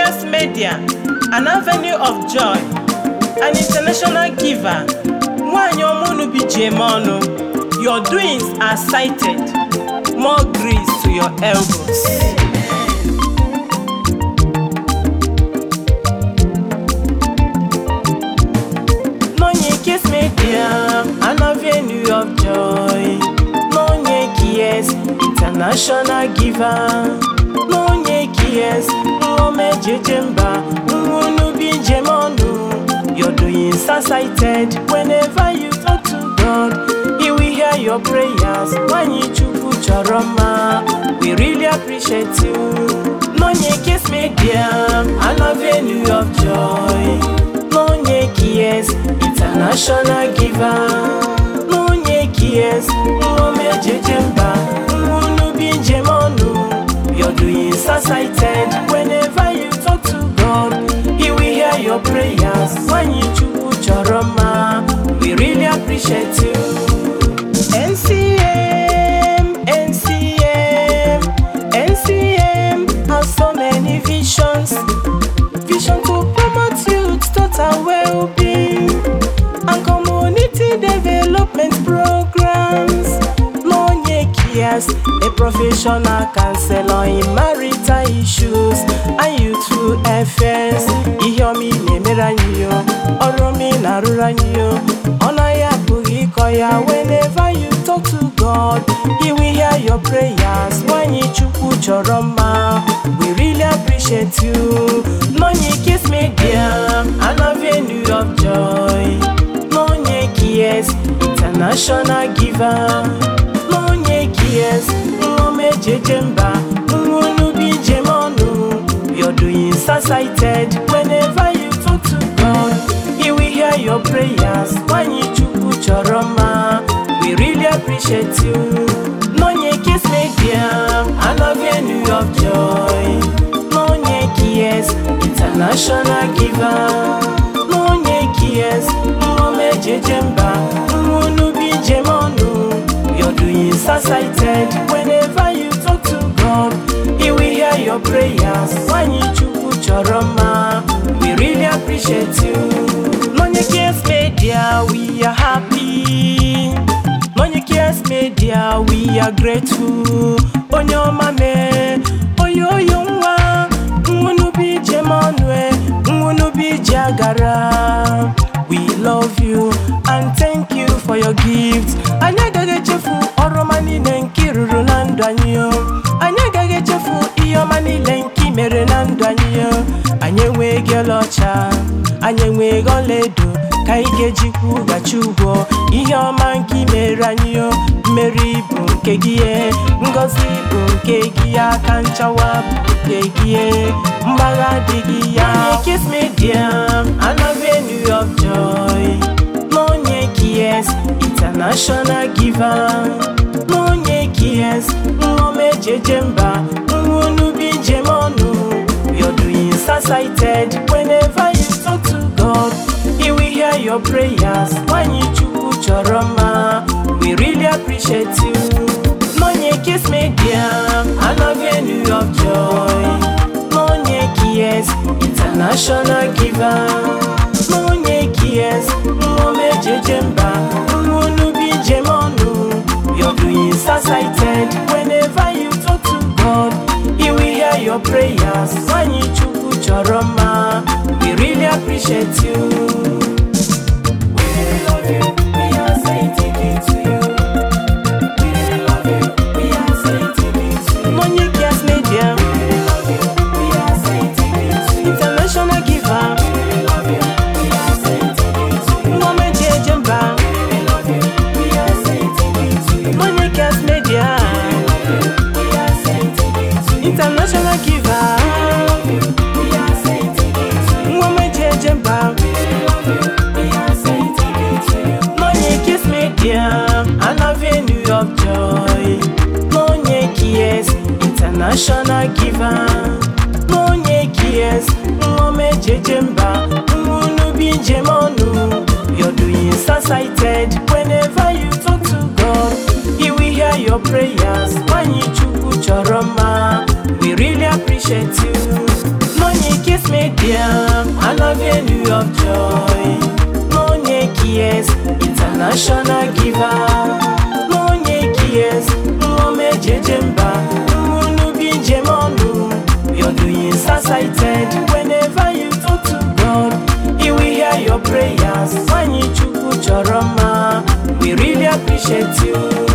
Kiss Media, an avenue of joy, an international giver. Your doings are cited. More grease to your elbows. Kiss Media, an avenue of joy. Kiss, international giver. Kiss, your doings are cited. Whenever you talk to God, He will hear your prayers. When you put your roma, we really appreciate you. Kiss Media, an avenue of joy. Kiss, international giver. Kiss, your doings are cited. Whenever you talk to God, He will hear your prayers. When you put your roma, we really appreciate you. NCM has so many visions. Vision to promote youth total well-being and community development programs. Kiss, a professional counselor in marital issues and youthful affairs. Iyomi nemeranyo, oromi naruranyo, onaya pugikoya. Whenever you talk to God, He will hear your prayers. When you put your roma, we really appreciate you. Kiss Media, an avenue of joy. Kiss, international giver. Kiss, your doings are cited. Whenever you talk to God, He will hear your prayers. When you put your roma, we really appreciate you. Kiss Media, an avenue of joy. Kiss, international giver. Kiss, your doings are cited. Whenever you talk to God, He will hear your prayers. When you put your roma, we really appreciate you. Kiss Media, we are happy. Kiss Media, we are grateful. Onyo mame, oyo yongwa, ngunubi jemonwe, ngunubi jagara. We love you and thank you for your gifts. Anyagage chefu oromani lenki rurunando anyo. Anyagage chefu iyomani lenki merenando anyo. Anyewe gelocha, anyewe goledo. Kaige jiku gachugo, iyomanki meranyo. Meri bunkegie, ngozi bunkegia, kanchawa bunkegie, mbaga digia. Kiss Media, an avenue of joy. Kiss, international giver. Kiss, your doings are cited. Whenever you talk to God, He will hear your prayers. When you put your roma, we really appreciate you. Kiss Media, an avenue of joy. Kiss, international giver. Kiss, your doings are cited. Whenever you talk to God, He will hear your prayers. When you put your roma, we really appreciate you. We really love you. We are saying thank you to you. We really love you. We are saying thank you to you. Kiss Media, we really love you. We are saying thank you to you. International giver, we really love you. We are saying thank you to you. Jemba, we really love you. We are saying thank you to you. Kiss Media, we are saying thank you to you. International giver, we are saying thank you to you. Jemba, we really love you. We are saying thank you to you. Kiss Media, an avenue of joy. Kiss, international giver. Kiss, Jemba, your doings are cited. Whenever you talk to God, He will hear your prayers. When you put your roma, we really appreciate you. Kiss Yeah, an avenue of joy. Monye Kies, international giver. Monye Kies, Mome Jejemba, Munubi Jemonu. You're doing society. Whenever you talk to God, He will hear your prayers. When you chuku choroma, we really appreciate you.